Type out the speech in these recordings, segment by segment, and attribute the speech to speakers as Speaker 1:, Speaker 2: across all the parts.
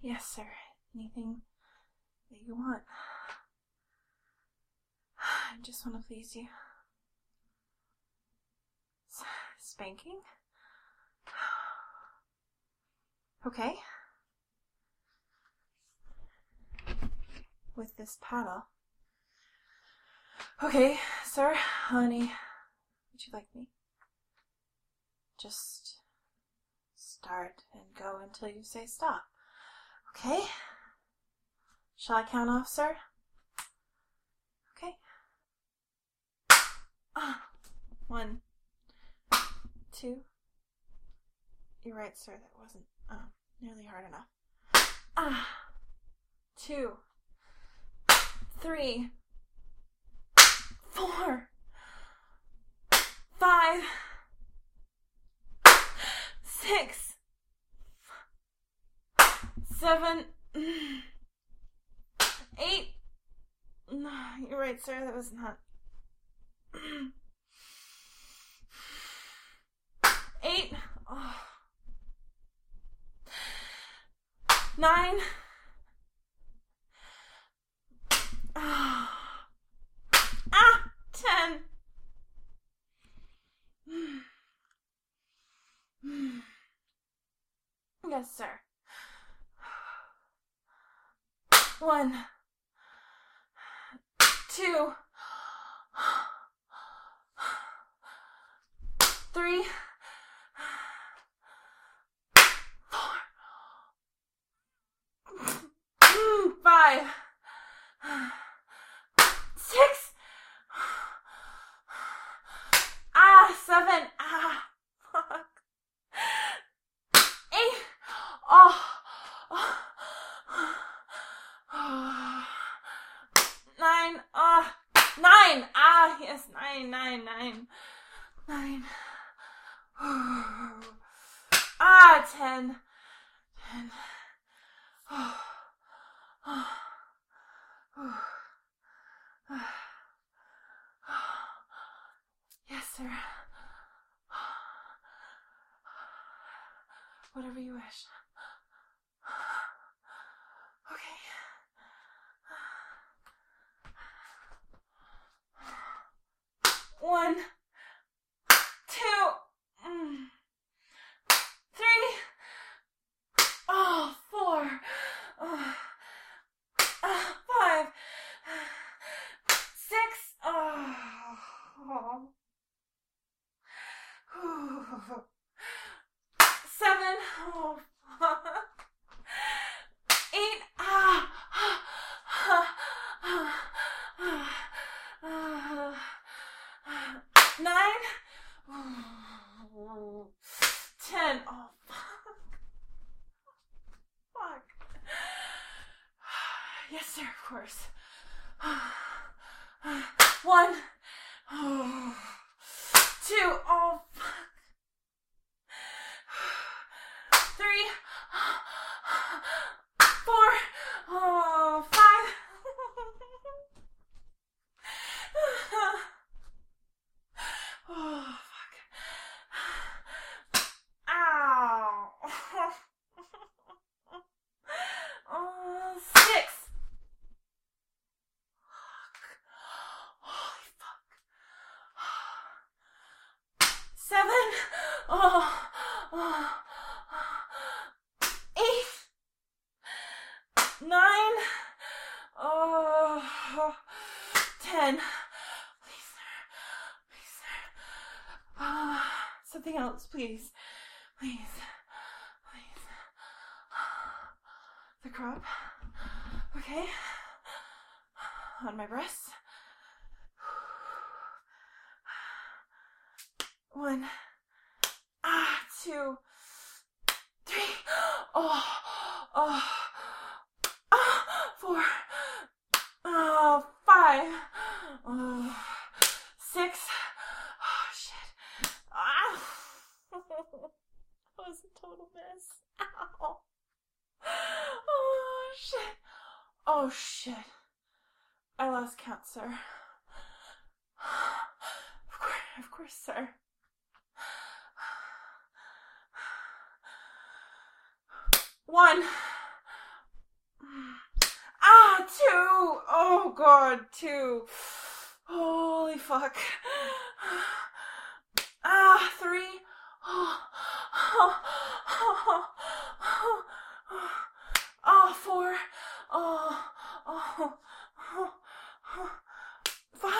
Speaker 1: Yes, sir. Anything that you want. I just want to please you. Spanking? Okay. With this paddle. Okay, sir, honey, would you like me? Just start and go until you say stop. Okay? Shall I count off, sir? Okay. 1, 2. You're right, sir, that wasn't nearly hard enough. 2, 3, 4, 5, 6, 7, 8. You're right, sir, that was not. 8. 9. 10. Yes, sir. 1, 2, 3, 4, 5, 6, 7, fuck. 8, 9, 9, yes, 9, 9, 9, 9, 10, 10, yes, sir. Whatever you wish. Okay. 1, 2, 3, 4, 5, 6, 7, 8, 9, 10. Fuck. Yes, sir, of course. 1, 2, fuck. 3, 4, 5. Fuck. Ow. 6. Holy fuck. 7. 8. 9. 10. Please, sir. Please, sir. Something else, please. Please. Please. The crop. Okay. On my breasts. 1, 2, 3. 4. 5. 6. Shit. That was a total mess. Ow. Shit. Shit. I lost count, sir. Of course, sir. 1, 2. Oh God, 2. Holy fuck. 3. Oh, 4. Oh, 5.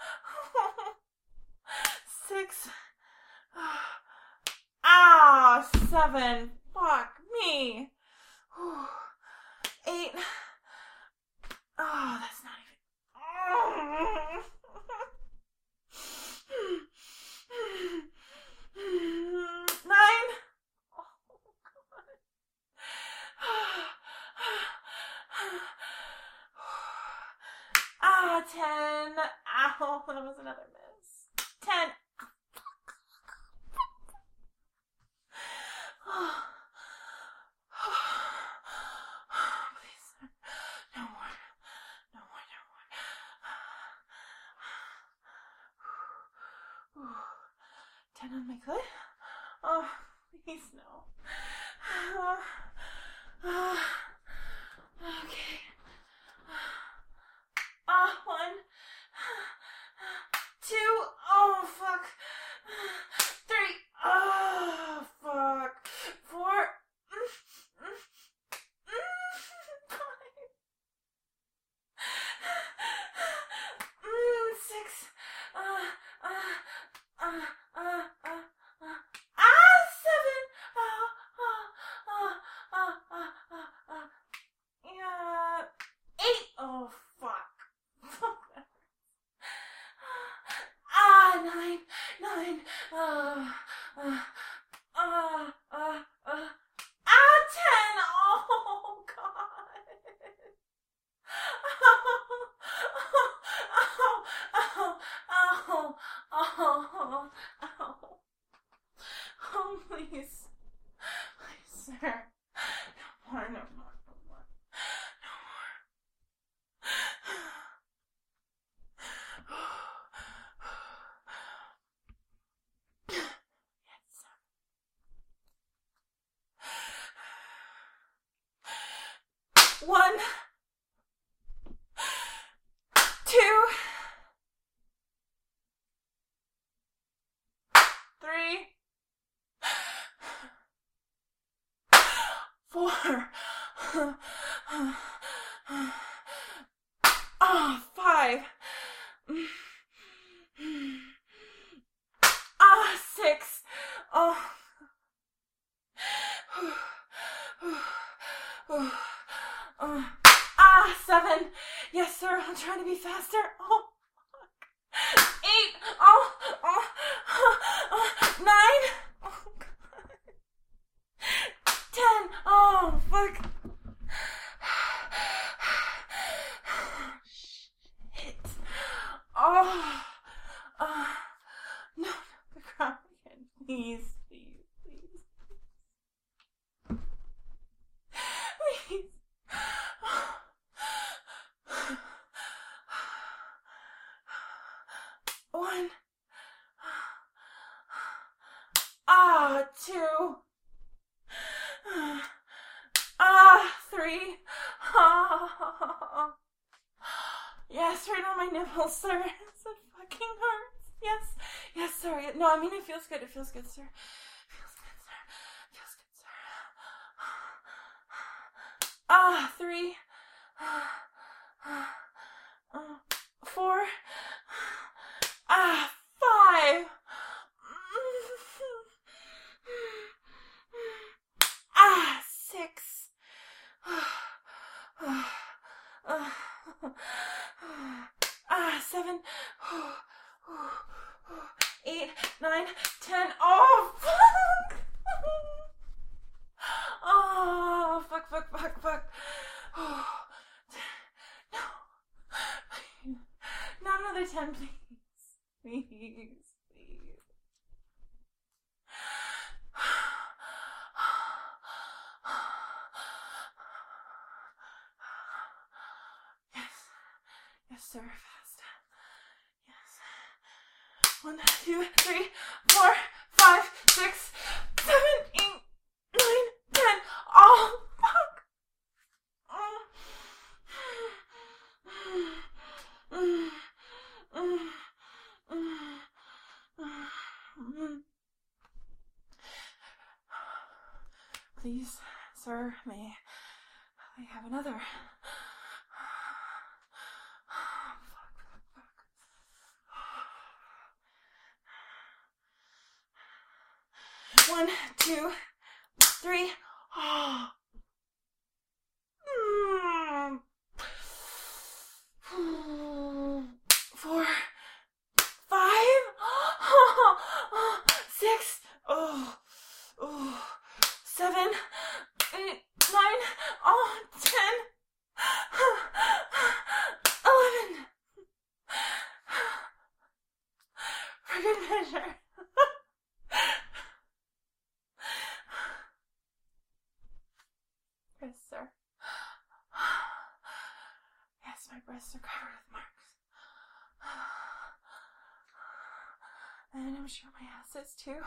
Speaker 1: 6. 7. Fuck me. 8. Oh, that's not even. 9. Oh, God. 10. Ow, that was another miss. 10. Please. No more. 10 on my clit? Oh, please no. Okay. 1. 2. Oh, fuck. 3. Oh, fuck. 4. 5. 6. 7. Yeah. 8. Oh, fuck. 9. 10. Oh, God. Oh, please. Please, sir. No more. 1. 2. 3. 4. 5. 6. 7. Yes, sir. I'm trying to be faster. Oh, fuck. 8. 9. Oh, God. 10. Oh, fuck. Shit. Oh. No, the crowd again. Please. One. 2. 3. Yes, right on my nipples, sir. It fucking hurts. Yes, sir. No, I mean it feels good. It feels good, sir. 3. 4. 5. 6. 7. 8. 9. 10. Oh, fuck. Oh, fuck. Oh, no. Not another 10, please. Please. Yes, sir. Fast. Yes. 1, 2, 3, 4, 5, 6, 7, 8, 9, 10. Oh, fuck. Sir, may I have another? One, two, three. Four, five, 6, 7, 8, 9, 10, 11. For good measure. Yes, sir. Yes, my breasts are covered with marks. And I'm sure my ass is too.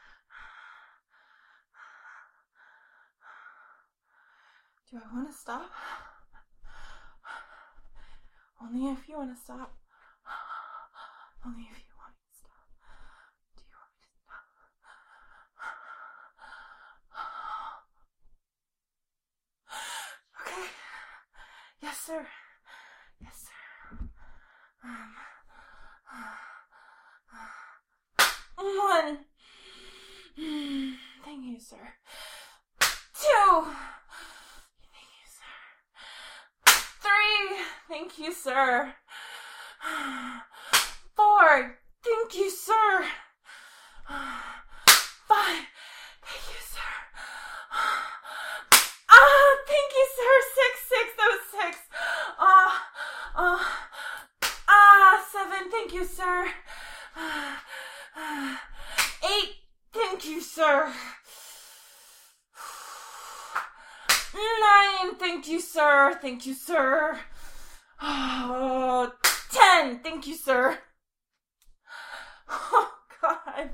Speaker 1: Do I want to stop? Only if you want to stop. Only if you want me to stop. Do you want me to stop? Okay. Yes, sir. Yes, sir. One. Thank you, sir. 2. Thank you, sir. 3. Thank you, sir. 4. Thank you, sir. 5. Thank you, sir. Thank you, sir. 6. That was 6. 7. Thank you, sir. 8. Thank you, sir. 9. Thank you, sir. Thank you, sir. 10. Thank you, sir. Oh, God.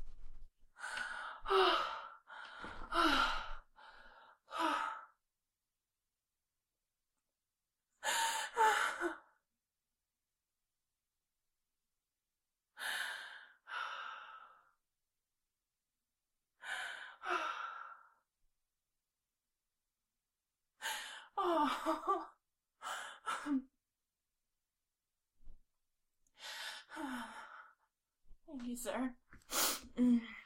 Speaker 1: Oh. Thank you, sir.